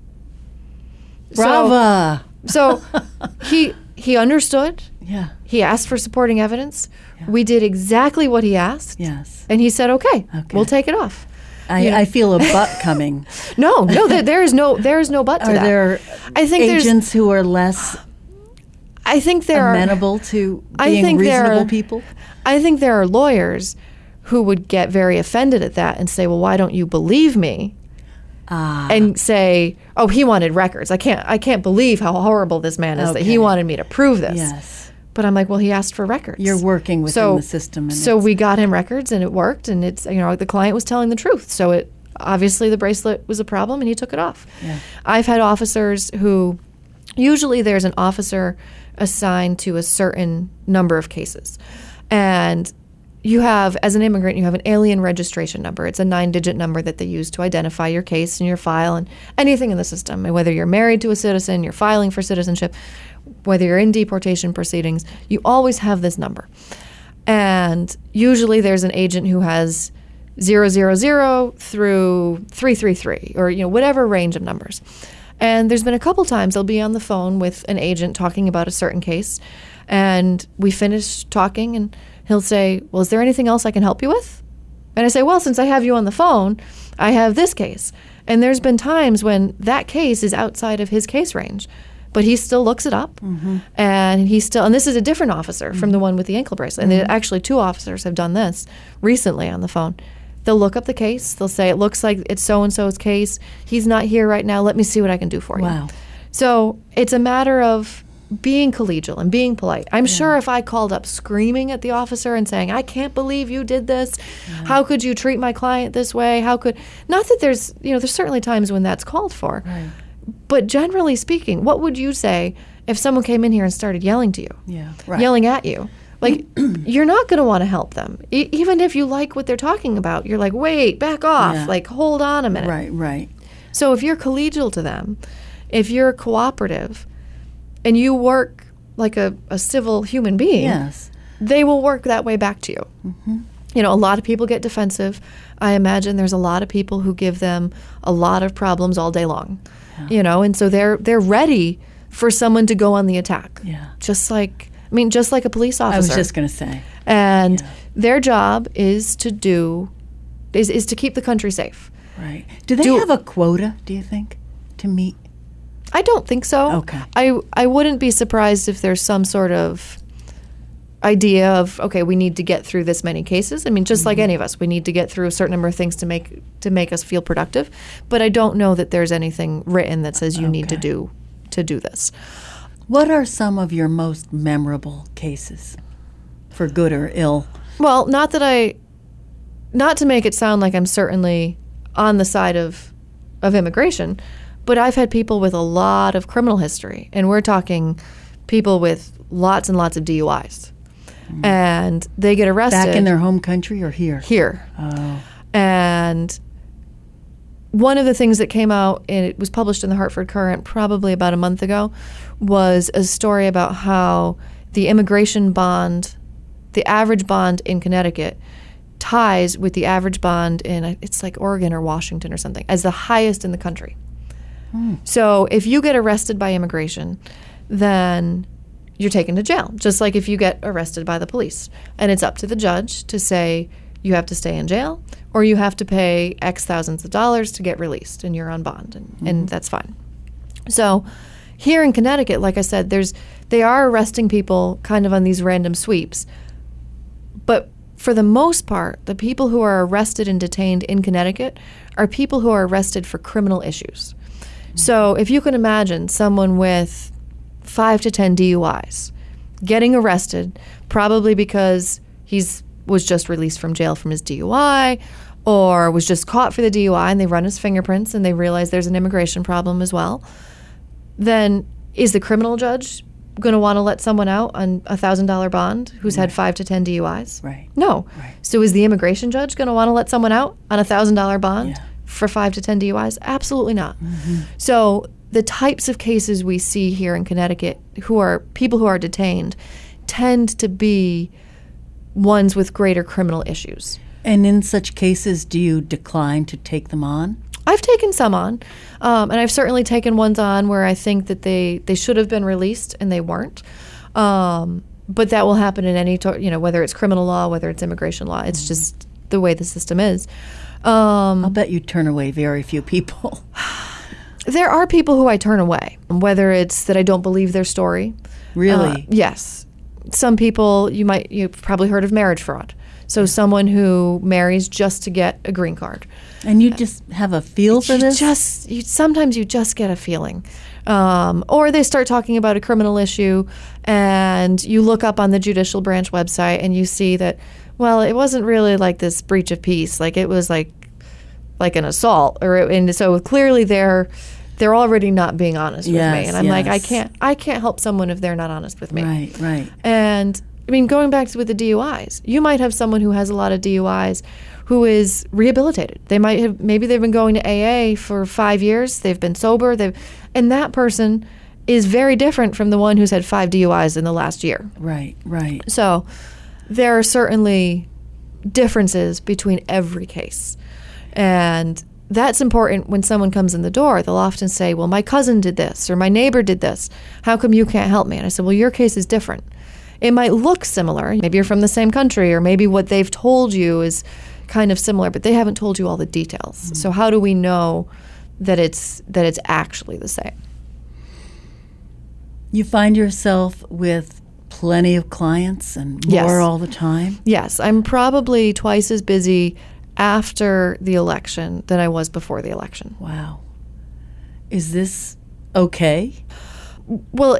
F: Brava.
C: So he understood.
F: Yeah.
C: He asked for supporting evidence. Yeah. We did exactly what he asked.
F: Yes.
C: And he said, okay. We'll take it off.
F: I feel a but coming.
C: No, there is no but to that.
F: Are there agents who are less amenable to being reasonable people?
C: I think there are lawyers who would get very offended at that and say, well, why don't you believe me? And say, oh, he wanted records. I can't believe how horrible this man is that he wanted me to prove this.
F: Yes.
C: But I'm like, well, he asked for records.
F: You're working within the system.
C: So we got him records and it worked, and the client was telling the truth. So obviously the bracelet was a problem and he took it off.
F: Yeah.
C: I've had officers who, usually there's an officer assigned to a certain number of cases. And you have, as an immigrant, you have an alien registration number. It's a 9-digit number that they use to identify your case and your file and anything in the system. And whether you're married to a citizen, you're filing for citizenship, whether you're in deportation proceedings, you always have this number. And usually there's an agent who has 000 through 333 or, whatever range of numbers. And there's been a couple times I'll be on the phone with an agent talking about a certain case, and we finish talking and he'll say, well, is there anything else I can help you with? And I say, well, since I have you on the phone, I have this case. And there's been times when that case is outside of his case range, but he still looks it up. And and this is a different officer from the one with the ankle bracelet. And actually 2 officers have done this recently on the phone. They'll look up the case. They'll say, it looks like it's so-and-so's case. He's not here right now. Let me see what I can do for you.
F: Wow.
C: So it's a matter of being collegial and being polite. I'm sure if I called up screaming at the officer and saying, I can't believe you did this. How could you treat my client this way? Not that there's certainly times when that's called for.
F: Right.
C: But generally speaking, what would you say if someone came in here and started yelling to you?
F: Yeah. Right.
C: Yelling at you? Like, you're not going to want to help them. Even if you like what they're talking about, you're like, wait, back off.
F: Yeah.
C: Like, hold on a minute.
F: Right.
C: So if you're collegial to them, if you're cooperative, and you work like a civil human being,
F: Yes.
C: they will work that way back to you. A lot of people get defensive. I imagine there's a lot of people who give them a lot of problems all day long. And so they're ready for someone to go on the attack.
F: Yeah.
C: Just like a police officer.
F: I was just going to say.
C: And their job is to keep the country safe.
F: Right. Do they have a quota, do you think, to meet?
C: I don't think so.
F: Okay.
C: I wouldn't be surprised if there's some sort of idea of, okay, we need to get through this many cases. I mean, just like any of us, we need to get through a certain number of things to make us feel productive. But I don't know that there's anything written that says you need to do this.
F: What are some of your most memorable cases, for good or ill?
C: Well, not to make it sound like I'm certainly on the side of immigration, but I've had people with a lot of criminal history, and we're talking people with lots and lots of DUIs. And they get arrested.
F: Back in their home country or here?
C: Here.
F: Oh.
C: And one of the things that came out, and it was published in the Hartford Courant probably about a month ago, was a story about how the immigration bond, the average bond in Connecticut, ties with the average bond in, it's like Oregon or Washington or something, as the highest in the country. So if you get arrested by immigration, then you're taken to jail, just like if you get arrested by the police. And it's up to the judge to say you have to stay in jail or you have to pay X thousands of dollars to get released and you're on bond, and that's fine. So here in Connecticut, like I said, they are arresting people kind of on these random sweeps. But for the most part, the people who are arrested and detained in Connecticut are people who are arrested for criminal issues. So if you can imagine someone with 5 to 10 DUIs getting arrested, probably because was just released from jail from his DUI or was just caught for the DUI and they run his fingerprints and they realize there's an immigration problem as well, then is the criminal judge going to want to let someone out on a $1,000 bond who's had 5 to 10 DUIs?
F: Right.
C: No.
F: Right.
C: So is the immigration judge going to want to let someone out on a $1,000 bond for 5 to 10 DUIs? Absolutely not. So the types of cases we see here in Connecticut who are people who are detained tend to be ones with greater criminal issues.
F: And in such cases, do you decline to take them on?
C: I've taken some on, and I've certainly taken ones on where I think that they should have been released and they weren't. But that will happen in any, whether it's criminal law, whether it's immigration law. It's just the way the system is.
F: I'll bet you turn away very few people.
C: There are people who I turn away, whether it's that I don't believe their story.
F: Really?
C: Yes. Some people, you've probably heard of marriage fraud. So someone who marries just to get a green card.
F: And you just have a feel for this?
C: Sometimes you just get a feeling. Or they start talking about a criminal issue and you look up on the judicial branch website and you see that, well, it wasn't really like this breach of peace. Like it was like an assault. And so clearly they're they're already not being honest with me.
F: Yes,
C: And I'm like, I
F: yes.
C: can't help someone if they're not honest with me.
F: Right, right.
C: And I mean, going back to with the DUIs, you might have someone who has a lot of DUIs who is rehabilitated. Maybe they've been going to AA for 5 years. They've been sober. And that person is very different from the one who's had 5 DUIs in the last year.
F: Right, right.
C: So there are certainly differences between every case. And that's important when someone comes in the door. They'll often say, well, my cousin did this or my neighbor did this. How come you can't help me? And I said, well, your case is different. It might look similar. Maybe you're from the same country, or maybe what they've told you is kind of similar, but they haven't told you all the details. Mm-hmm. So how do we know that it's actually the same?
F: You find yourself with plenty of clients and more
C: Yes.
F: all the time?
C: Yes, I'm probably twice as busy after the election than I was before the election.
F: Wow. Is this okay?
C: Well,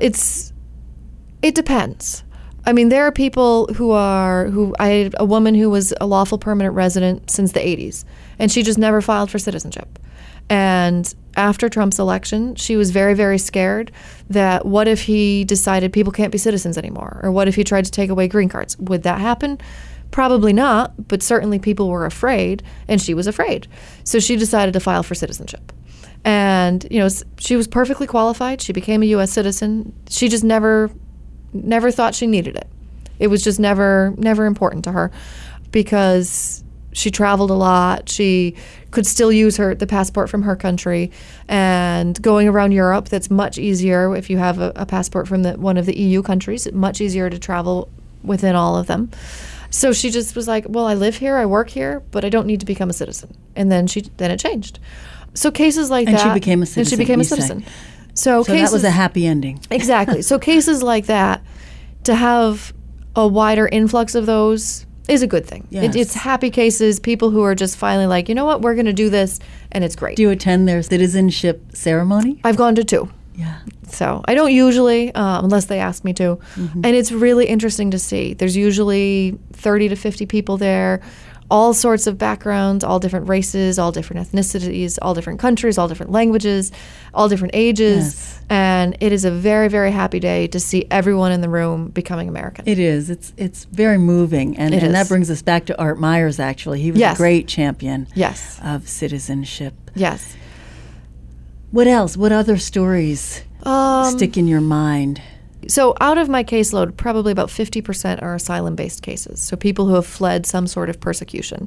C: it depends. I mean, there are people I had a woman who was a lawful permanent resident since the 80s, and she just never filed for citizenship. And after Trump's election, she was very, very scared that what if he decided people can't be citizens anymore? Or what if he tried to take away green cards? Would that happen? Probably not, but certainly people were afraid, and she was afraid. So she decided to file for citizenship. And, she was perfectly qualified. She became a U.S. citizen. She just never thought she needed it. It was just never important to her because she traveled a lot. She could still use the passport from her country. And going around Europe, that's much easier if you have a passport from one of the EU countries. It's much easier to travel within all of them. So she just was like, well, I live here, I work here, but I don't need to become a citizen. And then it changed. So cases like that.
F: And she became a citizen.
C: And she became a citizen. So
F: that was a happy ending.
C: Exactly. So cases like that, to have a wider influx of those is a good thing.
F: Yes.
C: It's happy cases, people who are just finally like, you know what, we're going to do this, and it's great.
F: Do you attend their citizenship ceremony?
C: I've gone to 2.
F: Yeah.
C: So I don't usually, unless they ask me to. Mm-hmm. And it's really interesting to see. There's usually 30 to 50 people there, all sorts of backgrounds, all different races, all different ethnicities, all different countries, all different languages, all different ages.
F: Yes.
C: And it is a very, very happy day to see everyone in the room becoming American.
F: It is. It's very moving. And that brings us back to Art Myers, actually. He was a great champion of citizenship.
C: Yes.
F: What else? What other stories stick in your mind?
C: So out of my caseload, probably about 50% are asylum-based cases, so people who have fled some sort of persecution.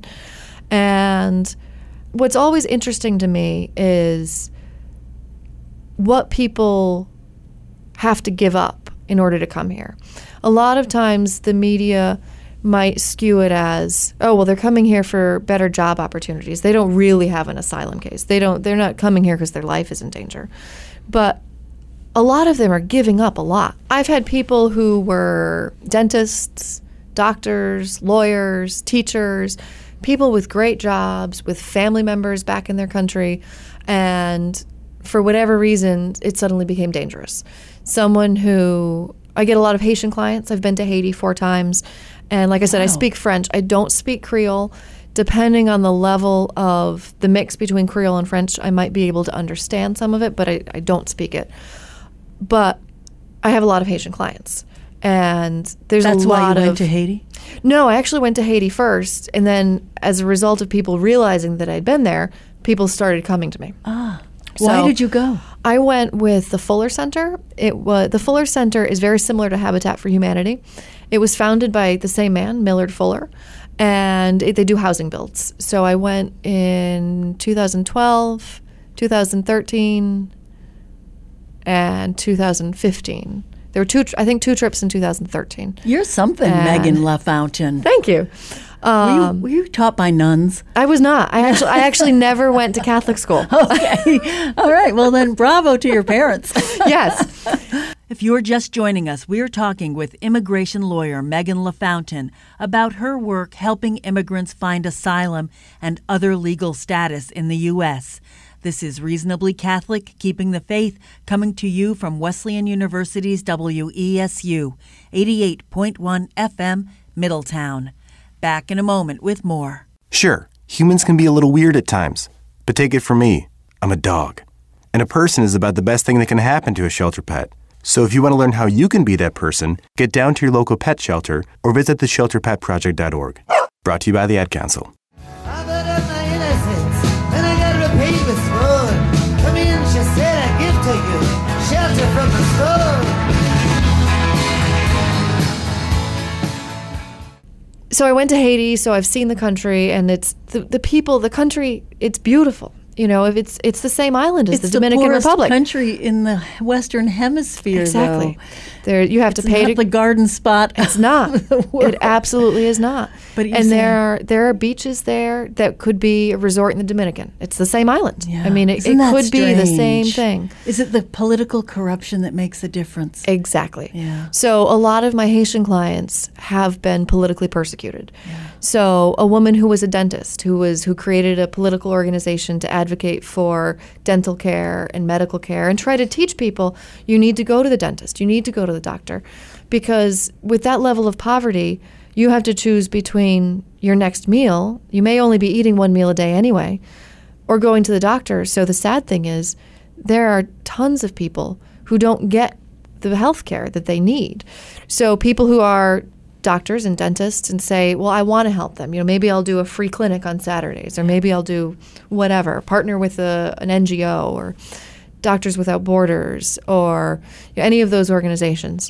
C: And what's always interesting to me is what people have to give up in order to come here. A lot of times the media might skew it as, oh, well, they're coming here for better job opportunities. They don't really have an asylum case. They're not coming here because their life is in danger. But a lot of them are giving up a lot. I've had people who were dentists, doctors, lawyers, teachers, people with great jobs, with family members back in their country, and for whatever reason, it suddenly became dangerous. I get a lot of Haitian clients. I've been to Haiti 4 times. And like I said, I speak French. I don't speak Creole. Depending on the level of the mix between Creole and French, I might be able to understand some of it, but I don't speak it. But I have a lot of Haitian clients. And there's a lot of...
F: That's why you went to Haiti?
C: No, I actually went to Haiti first. And then as a result of people realizing that I'd been there, people started coming to me.
F: Why did you go?
C: I went with the Fuller Center. The Fuller Center is very similar to Habitat for Humanity. It was founded by the same man, Millard Fuller, and they do housing builds. So I went in 2012, 2013, and 2015. There were 2 trips in 2013.
F: You're something, Megan LaFountain.
C: Thank you.
F: Were you taught by nuns?
C: I was not. I actually never went to Catholic school.
F: Okay. All right. Well, then bravo to your parents.
C: Yes.
F: If you're just joining us, we're talking with immigration lawyer Megan LaFountain about her work helping immigrants find asylum and other legal status in the U.S. This is Reasonably Catholic, Keeping the Faith, coming to you from Wesleyan University's WESU, 88.1 FM, Middletown. Back in a moment with more.
H: Sure, humans can be a little weird at times, but take it from me, I'm a dog. And a person is about the best thing that can happen to a shelter pet. So if you want to learn how you can be that person, get down to your local pet shelter or visit theshelterpetproject.org. Brought to you by the Ad Council.
I: I bet up my innocence, and I got repaid with scorn. Come in, she said, I give to you shelter from the storm.
C: So I went to Haiti, so I've seen the country, and it's the people, the country, it's beautiful. You know, if it's the same island as the Dominican Republic.
F: It's the poorest country in the Western Hemisphere,
C: exactly.
F: though.
C: There, you have to pay
F: not the garden spot.
C: It's not. It absolutely is not.
F: But
C: there are beaches there that could be a resort in the Dominican. It's the same island.
F: Yeah.
C: I mean, it could be the same thing.
F: Is it the political corruption that makes a difference?
C: Exactly.
F: Yeah.
C: So a lot of my Haitian clients have been politically persecuted. Yeah. So a woman who was a dentist, who created a political organization to advocate for dental care and medical care and try to teach people, you need to go to the dentist, you need to go to the doctor, because with that level of poverty, you have to choose between your next meal, you may only be eating one meal a day anyway, or going to the doctor. So the sad thing is there are tons of people who don't get the health care that they need. So people who are doctors and dentists and say, well, I want to help them. You know, maybe I'll do a free clinic on Saturdays, or maybe I'll do whatever, partner with an NGO or Doctors Without Borders or any of those organizations.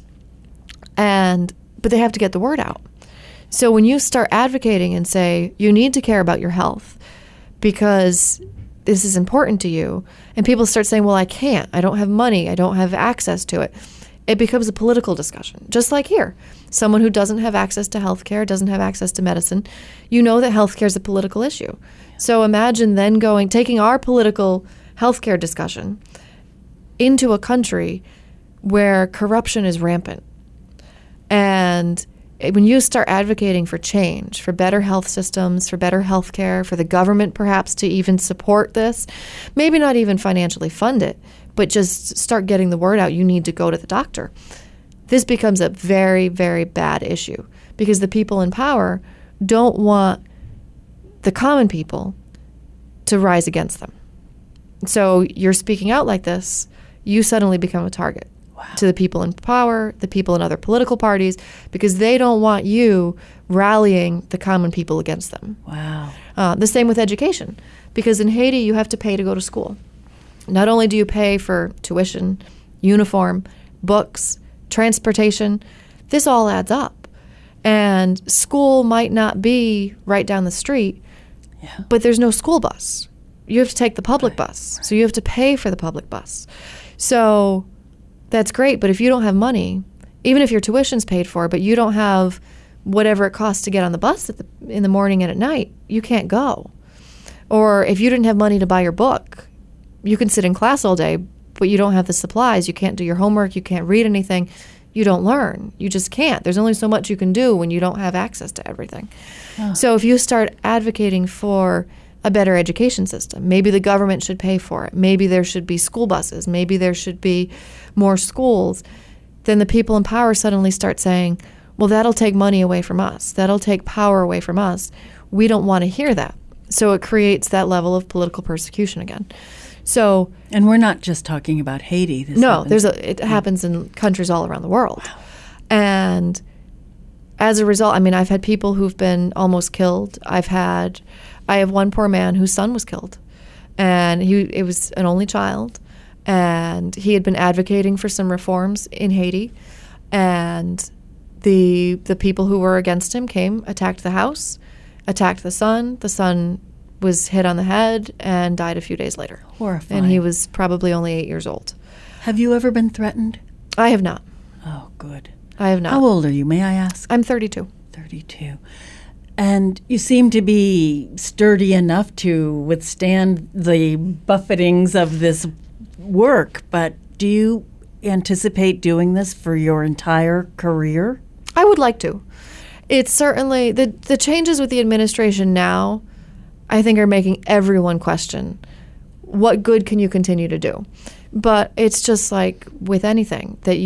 C: But they have to get the word out. So when you start advocating and say, you need to care about your health because this is important to you, and people start saying, well, I can't, I don't have money, I don't have access to it, it becomes a political discussion. Just like here, someone who doesn't have access to health care, doesn't have access to medicine, you know that health care is a political issue. So imagine then taking our political health care discussion into a country where corruption is rampant. And when you start advocating for change, for better health systems, for better health care, for the government perhaps to even support this, maybe not even financially fund it, but just start getting the word out, you need to go to the doctor. This becomes a very, very bad issue because the people in power don't want the common people to rise against them. So you're speaking out like this, you suddenly become a target. Wow. To the people in power, the people in other political parties, because they don't want you rallying the common people against them.
F: Wow.
C: The same with education, because in Haiti you have to pay to go to school. Not only do you pay for tuition, uniform, books, transportation, this all adds up. And school might not be right down the street, but there's no school bus. You have to take the public bus, so you have to pay for the public bus. So that's great, but if you don't have money, even if your tuition's paid for, but you don't have whatever it costs to get on the bus in the morning and at night, you can't go. Or if you didn't have money to buy your book, you can sit in class all day, but you don't have the supplies. You can't do your homework. You can't read anything. You don't learn. You just can't. There's only so much you can do when you don't have access to everything. Oh. So if you start advocating for a better education system, maybe the government should pay for it. Maybe there should be school buses. Maybe there should be more schools. Then the people in power suddenly start saying, well, that'll take money away from us. That'll take power away from us. We don't want to hear that. So it creates that level of political persecution again. So,
F: and we're not just talking about Haiti.
C: It happens in countries all around the world. Wow. And as a result, I mean, I've had people who've been almost killed. I have one poor man whose son was killed, and it was an only child, and he had been advocating for some reforms in Haiti, and the people who were against him came, attacked the house, attacked the son. The son was hit on the head and died a few days later.
F: Horrifying.
C: And he was probably only 8 years old.
F: Have you ever been threatened?
C: I have not.
F: Oh, good.
C: I have not.
F: How old are you, may I ask?
C: I'm 32.
F: 32. And you seem to be sturdy enough to withstand the buffetings of this work, but do you anticipate doing this for your entire career?
C: I would like to. It's certainly, the changes with the administration now, I think, are making everyone question what good can you continue to do. But it's just like with anything that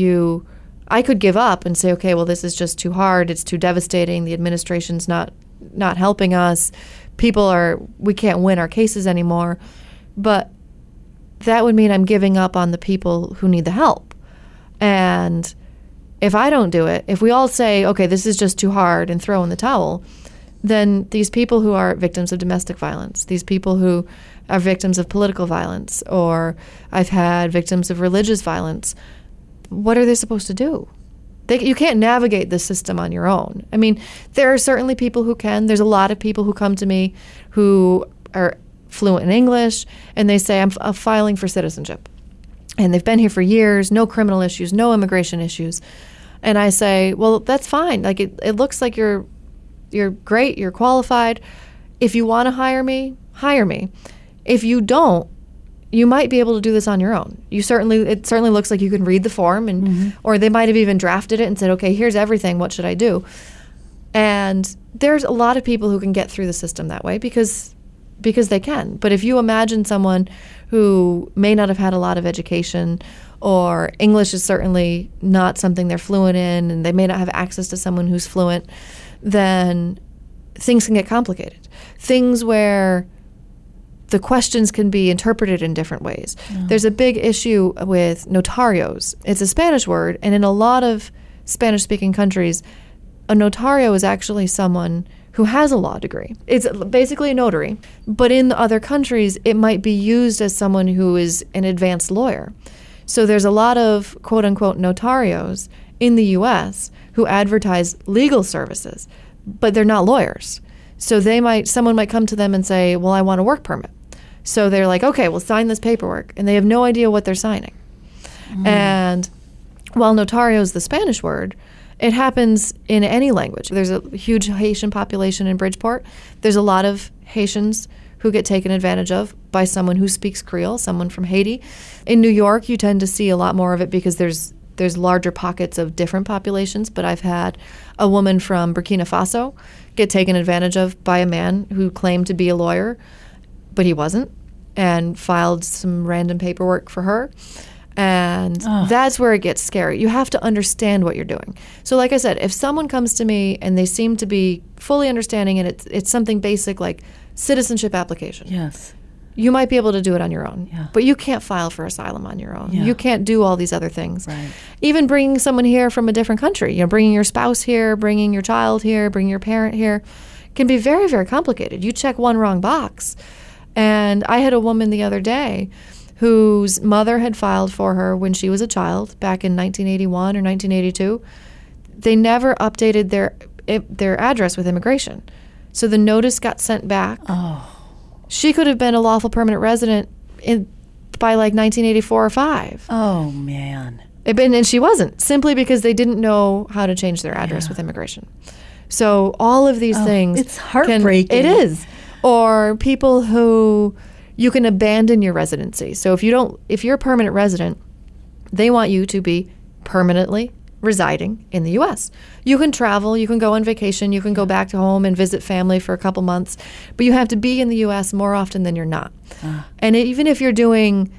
C: I could give up and say, okay, well, this is just too hard. It's too devastating. The administration's not helping us. We can't win our cases anymore. But that would mean I'm giving up on the people who need the help. And if I don't do it, if we all say, okay, this is just too hard and throw in the towel, then these people who are victims of domestic violence, these people who are victims of political violence, or I've had victims of religious violence, what are they supposed to do? You can't navigate the system on your own. I mean, there are certainly people who can. There's a lot of people who come to me who are fluent in English, and they say, I'm filing for citizenship. And they've been here for years, no criminal issues, no immigration issues. And I say, well, that's fine. Like, it looks like you're great, you're qualified. If you want to hire me, hire me. If you don't, you might be able to do this on your own. It certainly looks like you can read the form, and or they might have even drafted it and said, okay, here's everything, what should I do? And there's a lot of people who can get through the system that way because they can. But if you imagine someone who may not have had a lot of education, or English is certainly not something they're fluent in, and they may not have access to someone who's fluent, then things can get complicated. Things where the questions can be interpreted in different ways. There's a big issue with notarios. It's a Spanish word, and in a lot of Spanish-speaking countries, a notario is actually someone who has a law degree. It's basically a notary, but in other countries, it might be used as someone who is an advanced lawyer. So there's a lot of quote-unquote notarios in the U.S. who advertise legal services, but they're not lawyers. So someone might come to them and say, well, I want a work permit. So they're like, okay, well, sign this paperwork. And they have no idea what they're signing. And while notario is the Spanish word, it happens in any language. There's a huge Haitian population in Bridgeport. There's a lot of Haitians who get taken advantage of by someone who speaks Creole, someone from Haiti. In New York, you tend to see a lot more of it because there's larger pockets of different populations, but I've had a woman from Burkina Faso get taken advantage of by a man who claimed to be a lawyer, but he wasn't, and filed some random paperwork for her. And that's where it gets scary. You have to understand what you're doing. So like I said, if someone comes to me and they seem to be fully understanding, and it's something basic like citizenship application.
F: Yes.
C: You might be able to do it on your own, but you can't file for asylum on your own. You can't do all these other things.
F: Right.
C: Even bringing someone here from a different country, bringing your spouse here, bringing your child here, bringing your parent here, can be very, very complicated. You check one wrong box. And I had a woman the other day whose mother had filed for her when she was a child back in 1981 or 1982. They never updated their address with immigration. So the notice got sent back. She could have been a lawful permanent resident by like 1984 or 5.
F: Oh, man.
C: And she wasn't, simply because they didn't know how to change their address with immigration. So all of these things.
F: It's heartbreaking.
C: It is. Or people who you can abandon your residency. So if you're a permanent resident, they want you to be permanently residing in the U.S. You can travel, you can go on vacation, you can go back to home and visit family for a couple months, but you have to be in the U.S. more often than you're not. And even if you're doing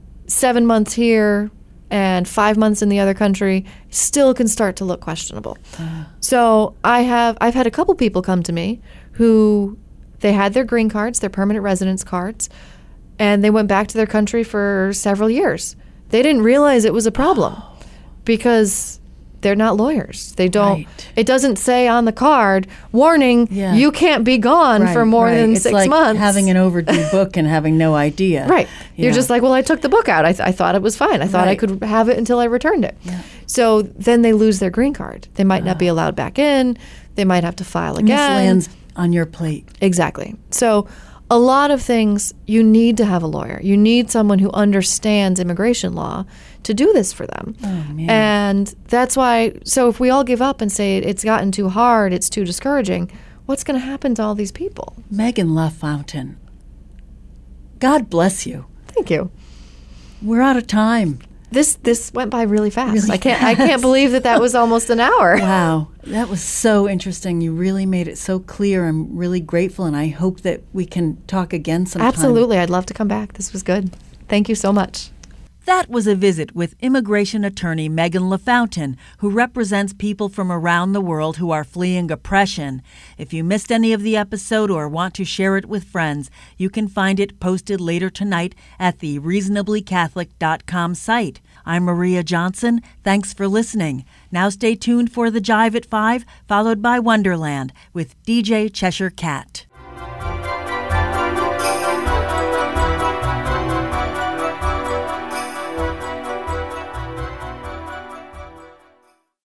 C: 7 months here and 5 months in the other country, still can start to look questionable. So I've had a couple people come to me who they had their green cards, their permanent residence cards, and they went back to their country for several years. They didn't realize it was a problem because they're not lawyers. They don't. Right. It doesn't say on the card, "Warning: you can't be gone for more than 6 months." It's like
F: having an overdue book and having no idea.
C: Right. You're just like, "Well, I took the book out. I thought it was fine. I thought I could have it until I returned it." Yeah. So then they lose their green card. They might not be allowed back in. They might have to file again.
F: And this lands on your plate.
C: Exactly. So a lot of things, you need to have a lawyer. You need someone who understands immigration law to do this for them.
F: Oh, man.
C: And that's why, so if we all give up and say it's gotten too hard, it's too discouraging, what's going to happen to all these people?
F: Megan LaFountain, God bless you.
C: Thank you.
F: We're out of time.
C: This went by really fast. I can't believe that was almost an hour.
F: Wow. That was so interesting. You really made it so clear. I'm really grateful, and I hope that we can talk again sometime.
C: Absolutely. I'd love to come back. This was good. Thank you so much.
F: That was a visit with immigration attorney Megan LaFountain, who represents people from around the world who are fleeing oppression. If you missed any of the episode or want to share it with friends, you can find it posted later tonight at the reasonablycatholic.com site. I'm Maria Johnson. Thanks for listening. Now stay tuned for the Jive at 5, followed by Wonderland with DJ Cheshire Cat.